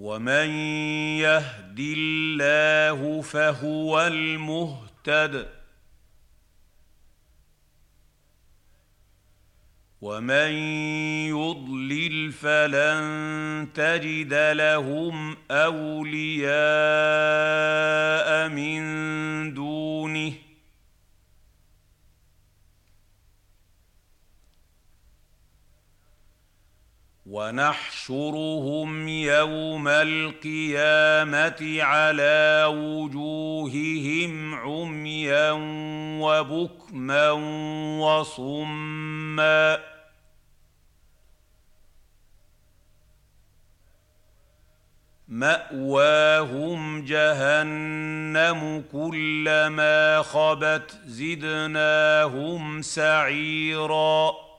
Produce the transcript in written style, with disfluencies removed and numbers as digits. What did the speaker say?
ومن يهد الله فهو المهتد ومن يضلل فلن تجد لهم أولياء من دونه ونحشرهم يوم القيامة على وجوههم عميا وبكما وصما مأواهم جهنم كلما خبت زدناهم سعيرا